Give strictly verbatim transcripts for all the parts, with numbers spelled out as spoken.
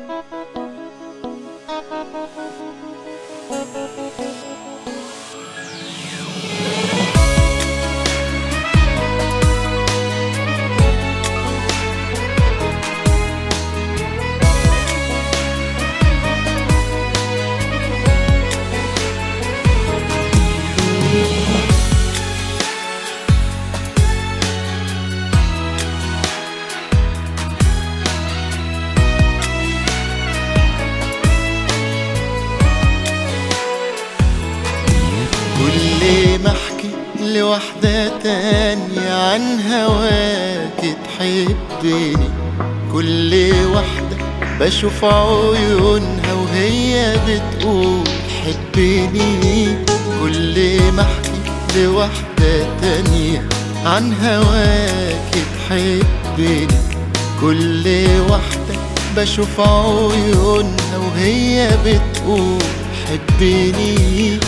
كل ما احكي لوحدة تانية عن هواك تحبني، كل واحدة بشوف عيونها وهي بتقول حبني. كل ما احكي لوحدة تانية عن هواك تحبني، كل واحدة بشوف عيونها وهي بتقول حبني.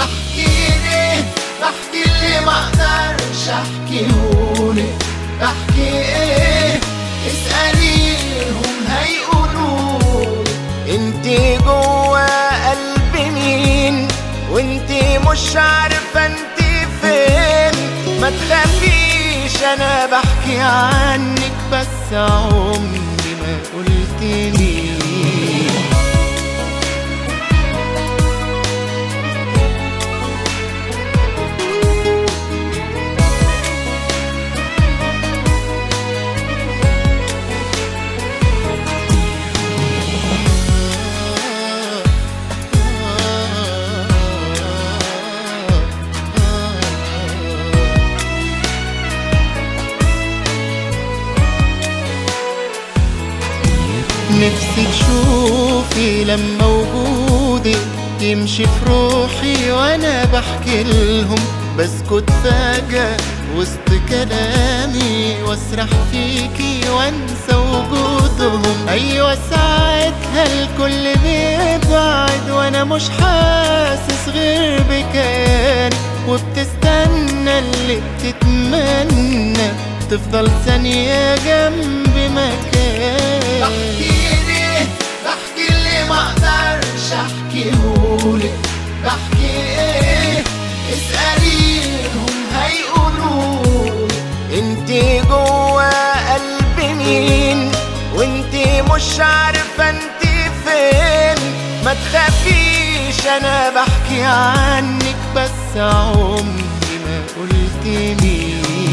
بحكي اللي ما اقدرش احكيهولك، بحكي ايه اسأليهم هيقولوا. انتي جوا قلبي مين وانتي مش عارفة انتي فين. ما تخافيش انا بحكي عنك بس عمري ما قلتلي. نفسي تشوفي لما وجودي يمشي في روحي وانا بحكي لهم. بسكت فجأة وسط كلامي واسرح فيكي وانسى وجودهم. ايوه ساعتها الكل بيبعد وانا مش حاسس غير بكياني، وبتستنى اللي بتتمنى تفضل ثانية جنب مكاني. بحكيلي بحكي اللي ما اقدرش احكيهولك، بحكي ايه اسأليهم هيقولوا. انتي جوا قلبي مين وانتي مش عارفة انتي فين. ما تخافيش انا بحكي عنك بس عمري ما قلتلي.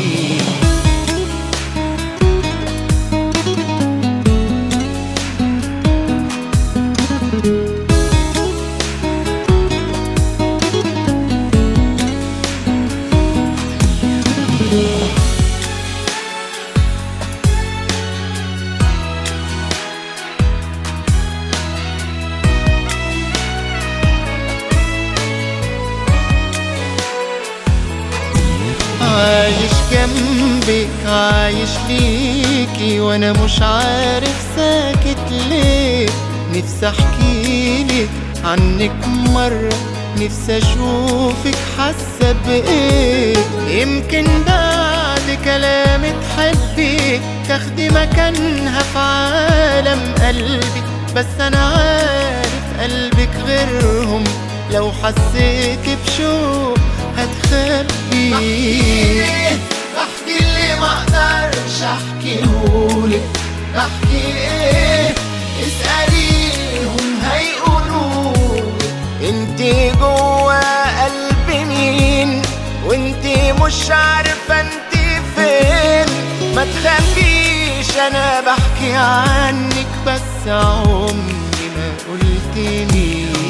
عايش جنبك عايش ليكي وانا مش عارف ساكت ليه. نفسي احكيلك عنك مرة، نفسي اشوفك حاسة بايه. يمكن بعد كلام تحبي تاخدي مكانها في عالم قلبي، بس انا عارف قلبك غيرهم. لو حسيت بشوق هتخبي. بحكي بحكي اللي ما اقدرش احكيهولك، بحكي ايه اسأليهم هيقولوا. انتي جوا قلبي مين وانتي مش عارفة انتي فين. ما تخافيش انا بحكي عنك بس عمري ما قلتلي.